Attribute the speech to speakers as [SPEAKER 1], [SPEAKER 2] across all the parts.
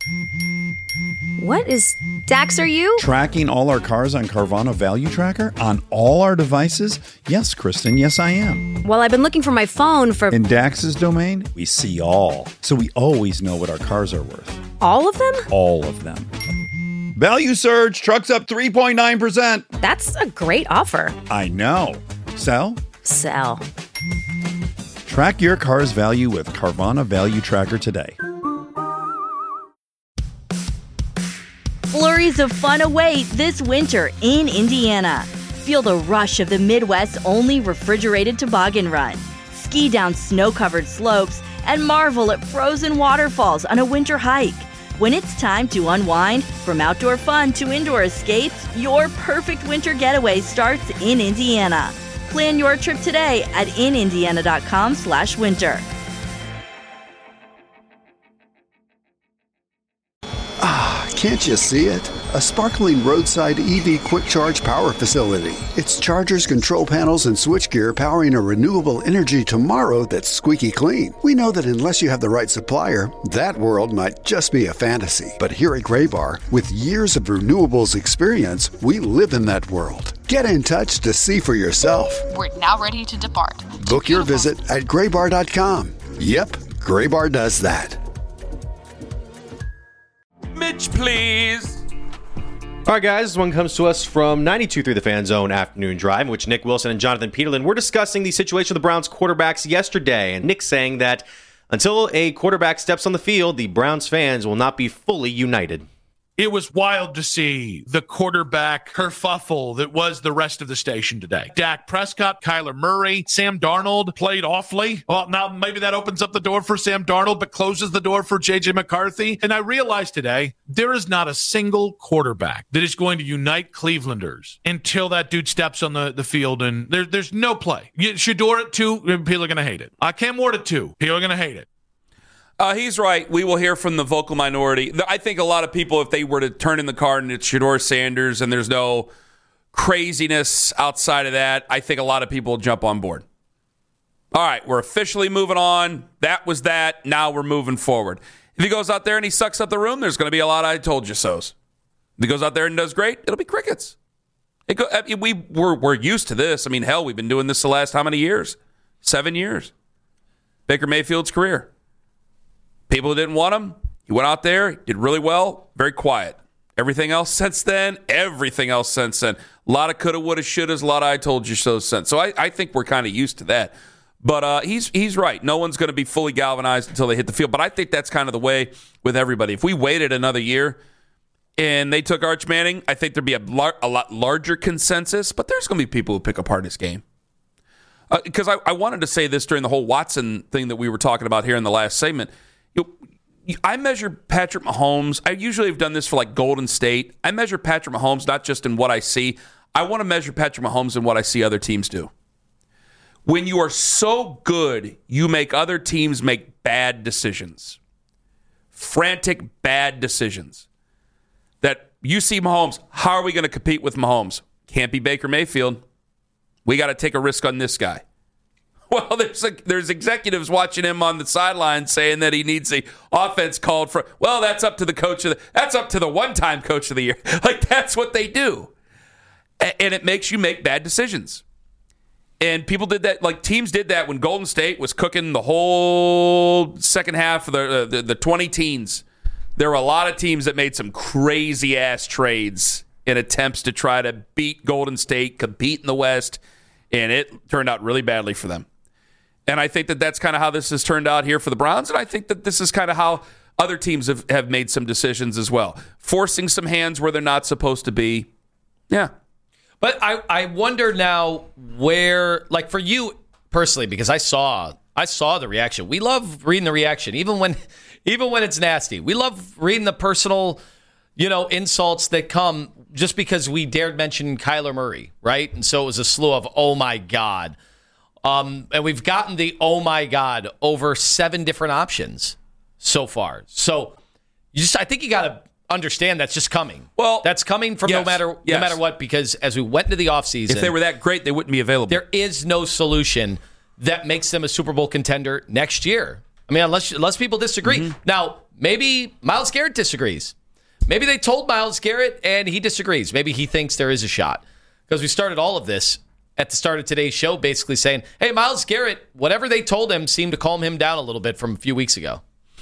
[SPEAKER 1] What is... Dax, are you?
[SPEAKER 2] Tracking all our cars on Carvana Value Tracker on all our devices? Yes, Kristen, yes I am.
[SPEAKER 1] Well, I've been looking for my phone for...
[SPEAKER 2] In Dax's domain, we see all. So we always know what our cars are worth.
[SPEAKER 1] All of them?
[SPEAKER 2] All of them. Value surge, trucks up 3.9%.
[SPEAKER 1] That's a great offer.
[SPEAKER 2] I know. Sell?
[SPEAKER 1] Sell.
[SPEAKER 2] Track your car's value with Carvana Value Tracker today.
[SPEAKER 3] Flurries of fun await this winter in Indiana. Feel the rush of the Midwest's only refrigerated toboggan run. Ski down snow-covered slopes and marvel at frozen waterfalls on a winter hike. When it's time to unwind, from outdoor fun to indoor escapes, your perfect winter getaway starts in Indiana. Plan your trip today at inindiana.com/winter.
[SPEAKER 4] Can't you see it? A sparkling roadside EV quick charge power facility. It's chargers, control panels, and switchgear powering a renewable energy tomorrow that's squeaky clean. We know that unless you have the right supplier, that world might just be a fantasy. But here at Graybar, with years of renewables experience, we live in that world. Get in touch to see for yourself.
[SPEAKER 5] We're now ready to depart.
[SPEAKER 4] Book your visit at graybar.com. Yep, Graybar does that.
[SPEAKER 6] Mitch, please.
[SPEAKER 7] All right, guys, this one comes to us from 92.3 The Fan Zone Afternoon Drive, in which Nick Wilson and Jonathan Peterlin were discussing the situation of the Browns quarterbacks yesterday. And Nick saying that until a quarterback steps on the field, the Browns fans will not be fully united.
[SPEAKER 8] It was wild to see the quarterback kerfuffle that was the rest of the station today. Dak Prescott, Kyler Murray, Sam Darnold played awfully. Well, now maybe that opens up the door for Sam Darnold, but closes the door for J.J. McCarthy. And I realized today, there is not a single quarterback that is going to unite Clevelanders until that dude steps on the field, and there's no play. Shedeur at 2, people are going to hate it. Cam Ward at 2, people are going to hate it.
[SPEAKER 6] He's right. We will hear from the vocal minority. I think a lot of people, if they were to turn in the card and it's Shedeur Sanders and there's no craziness outside of that, I think a lot of people will jump on board. All right, we're officially moving on. That was that. Now we're moving forward. If he goes out there and he sucks up the room, there's going to be a lot of I told you so's. If he goes out there and does great, it'll be crickets. We're used to this. I mean, hell, we've been doing this the last how many years? 7 years. Baker Mayfield's career. People who didn't want him, he went out there, did really well, very quiet. Everything else since then, a lot of coulda, woulda, shouldas, a lot of I told you so since. So I think we're kind of used to that. But he's right. No one's going to be fully galvanized until they hit the field. But I think that's kind of the way with everybody. If we waited another year and they took Arch Manning, I think there'd be a lot larger consensus. But there's going to be people who pick apart his game. Because I wanted to say this during the whole Watson thing that we were talking about here in the last segment. I measure Patrick Mahomes. I usually have done this for like Golden State. I measure Patrick Mahomes not just in what I see. I want to measure Patrick Mahomes in what I see other teams do. When you are so good, you make other teams make bad decisions. Frantic, bad decisions. That you see Mahomes, how are we going to compete with Mahomes? Can't be Baker Mayfield. We got to take a risk on this guy. Well, there's executives watching him on the sideline saying that he needs the offense called for. Well, that's up to the that's up to the one-time coach of the year. Like, that's what they do. And it makes you make bad decisions. And people did that, like teams did that when Golden State was cooking the whole second half of the 20 teens. There were a lot of teams that made some crazy-ass trades in attempts to try to beat Golden State, compete in the West, and it turned out really badly for them. And I think that that's kind of how this has turned out here for the Browns, and I think that this is kind of how other teams have made some decisions as well. Forcing some hands where they're not supposed to be. Yeah.
[SPEAKER 9] But I wonder now where, like for you personally, because I saw the reaction. We love reading the reaction, even when it's nasty. We love reading the personal, insults that come just because we dared mention Kyler Murray, right? And so it was a slew of, oh my God. And we've gotten the oh my God over 7 different options so far. So I think you got to understand that's just coming. Well, that's coming from no matter what, because as we went into the offseason,
[SPEAKER 6] if they were that great, they wouldn't be available.
[SPEAKER 9] There is no solution that makes them a Super Bowl contender next year. I mean, unless people disagree. Mm-hmm. Now, maybe Myles Garrett disagrees. Maybe they told Myles Garrett and he disagrees. Maybe he thinks there is a shot. Because we started all of this at the start of today's show basically saying, hey, Myles Garrett, whatever they told him seemed to calm him down a little bit from a few weeks ago.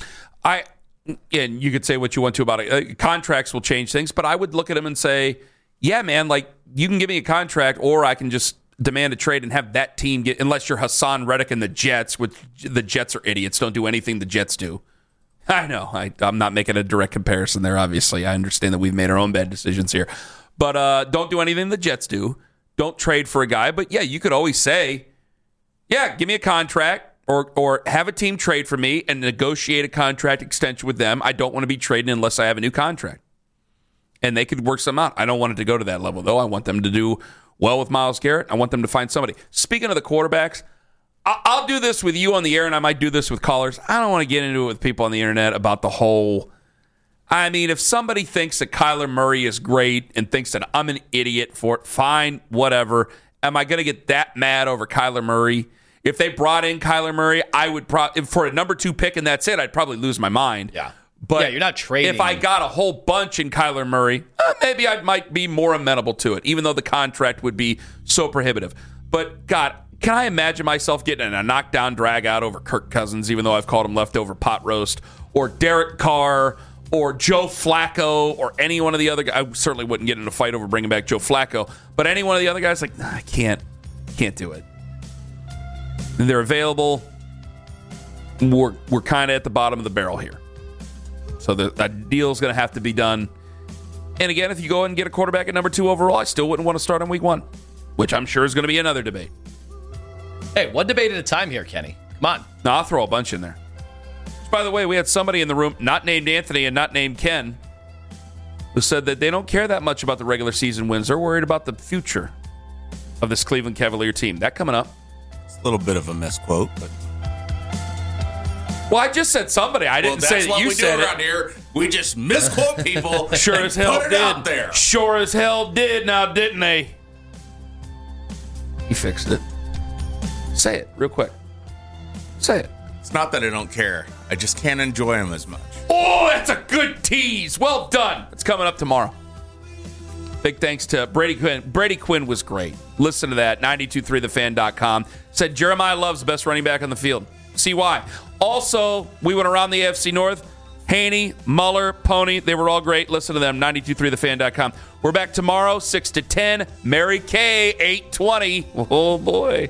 [SPEAKER 6] And you could say what you want to about it. Contracts will change things, but I would look at him and say, yeah, man, like you can give me a contract or I can just demand a trade and have that team get, unless you're Hassan Reddick and the Jets, which the Jets are idiots, don't do anything the Jets do. I know. I'm not making a direct comparison there, obviously. I understand that we've made our own bad decisions here. But don't do anything the Jets do. Don't trade for a guy. But, yeah, you could always say, yeah, give me a contract or have a team trade for me and negotiate a contract extension with them. I don't want to be trading unless I have a new contract. And they could work something out. I don't want it to go to that level, though. I want them to do well with Myles Garrett. I want them to find somebody. Speaking of the quarterbacks, I'll do this with you on the air, and I might do this with callers. I don't want to get into it with people on the internet about the whole... I mean, if somebody thinks that Kyler Murray is great and thinks that I'm an idiot for it, fine, whatever. Am I going to get that mad over Kyler Murray? If they brought in Kyler Murray, I would probably... For a number 2 pick and that's it, I'd probably lose my mind.
[SPEAKER 9] Yeah.
[SPEAKER 6] But
[SPEAKER 9] yeah, you're not trading.
[SPEAKER 6] If I got a whole bunch in Kyler Murray, maybe I might be more amenable to it, even though the contract would be so prohibitive. But, God, can I imagine myself getting in a knockdown drag out over Kirk Cousins, even though I've called him leftover pot roast, or Derek Carr, or Joe Flacco, or any one of the other guys? I certainly wouldn't get in a fight over bringing back Joe Flacco, but any one of the other guys, like, nah, I can't do it. And they're available. We're kind of at the bottom of the barrel here. So that deal's going to have to be done. And again, if you go ahead and get a quarterback at number 2 overall, I still wouldn't want to start on week 1, which I'm sure is going to be another debate.
[SPEAKER 9] Hey, one debate at a time here, Kenny. Come on.
[SPEAKER 6] No, I'll throw a bunch in there. Which, by the way, we had somebody in the room, not named Anthony and not named Ken, who said that they don't care that much about the regular season wins. They're worried about the future of this Cleveland Cavalier team. That coming up.
[SPEAKER 10] It's a little bit of a misquote, but...
[SPEAKER 6] Well, I just said somebody. I didn't say that you said it.
[SPEAKER 10] That's what we do around here. We just misquote people.
[SPEAKER 6] Sure as hell
[SPEAKER 10] put it
[SPEAKER 6] did.
[SPEAKER 10] Out there.
[SPEAKER 6] Sure as hell did. Now, didn't they? He fixed it. Say it real quick. Say it.
[SPEAKER 10] It's not that I don't care. I just can't enjoy them as much.
[SPEAKER 6] Oh, that's a good tease. Well done. It's coming up tomorrow. Big thanks to Brady Quinn. Brady Quinn was great. Listen to that. 923thefan.com. Said Jeremiah Love's the best running back on the field. See why. Also, we went around the AFC North. Haney, Muller, Pony, they were all great. Listen to them, 923thefan.com. We're back tomorrow, 6 to 10. Mary Kay, 8:20. Oh, boy.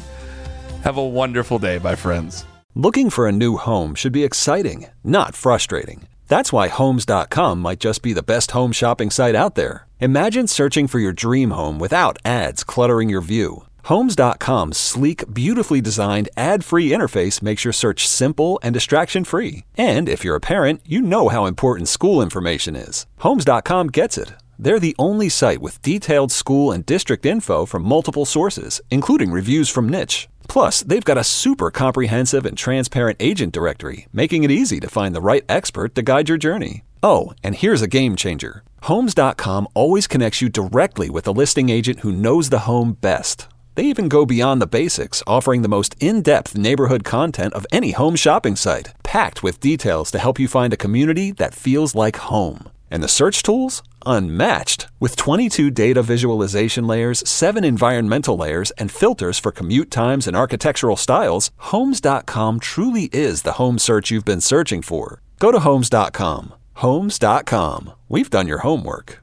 [SPEAKER 6] Have a wonderful day, my friends.
[SPEAKER 11] Looking for a new home should be exciting, not frustrating. That's why Homes.com might just be the best home shopping site out there. Imagine searching for your dream home without ads cluttering your view. Homes.com's sleek, beautifully designed, ad-free interface makes your search simple and distraction-free. And if you're a parent, you know how important school information is. Homes.com gets it. They're the only site with detailed school and district info from multiple sources, including reviews from Niche. Plus, they've got a super comprehensive and transparent agent directory, making it easy to find the right expert to guide your journey. Oh, and here's a game changer. Homes.com always connects you directly with the listing agent who knows the home best. They even go beyond the basics, offering the most in-depth neighborhood content of any home shopping site, packed with details to help you find a community that feels like home. And the search tools? Unmatched. With 22 data visualization layers, 7 environmental layers, and filters for commute times and architectural styles, Homes.com truly is the home search you've been searching for. Go to Homes.com. Homes.com. We've done your homework.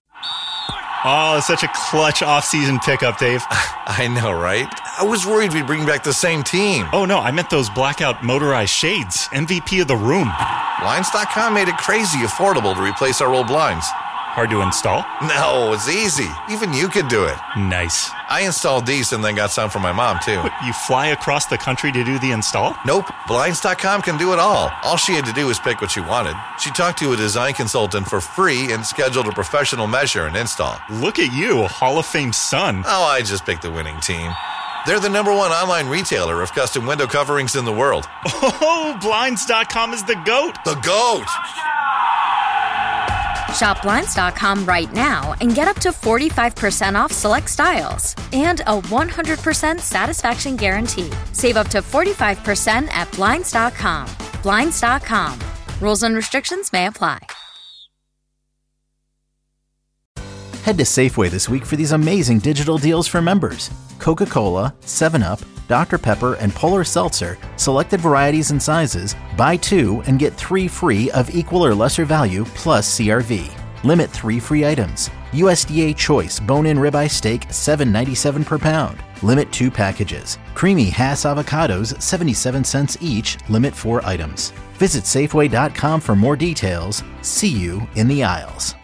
[SPEAKER 12] Oh, such a clutch off-season pickup, Dave.
[SPEAKER 13] I know, right? I was worried we'd bring back the same team.
[SPEAKER 12] Oh, no, I meant those blackout motorized shades. MVP of the room.
[SPEAKER 13] Blinds.com made it crazy affordable to replace our old blinds.
[SPEAKER 12] Hard to install?
[SPEAKER 13] No, it's easy. Even you could do it.
[SPEAKER 12] Nice.
[SPEAKER 13] I installed these and then got some for my mom, too.
[SPEAKER 12] What, you fly across the country to do the install?
[SPEAKER 13] Nope. Blinds.com can do it all. All she had to do was pick what she wanted. She talked to a design consultant for free and scheduled a professional measure and install.
[SPEAKER 12] Look at you, Hall of Fame son.
[SPEAKER 13] Oh, I just picked the winning team. They're the #1 online retailer of custom window coverings in the world.
[SPEAKER 12] Oh, Blinds.com is the GOAT.
[SPEAKER 13] The GOAT!
[SPEAKER 14] Shop Blinds.com right now and get up to 45% off select styles and a 100% satisfaction guarantee. Save up to 45% at Blinds.com. Blinds.com. Rules and restrictions may apply.
[SPEAKER 15] Head to Safeway this week for these amazing digital deals for members. Coca-Cola, 7-Up, Dr. Pepper, and Polar Seltzer, selected varieties and sizes, buy 2 and get 3 free of equal or lesser value plus CRV. Limit 3 free items. USDA Choice bone-in ribeye steak, $7.97 per pound. Limit 2 packages. Creamy Hass avocados, 77 cents each. Limit 4 items. Visit Safeway.com for more details. See you in the aisles.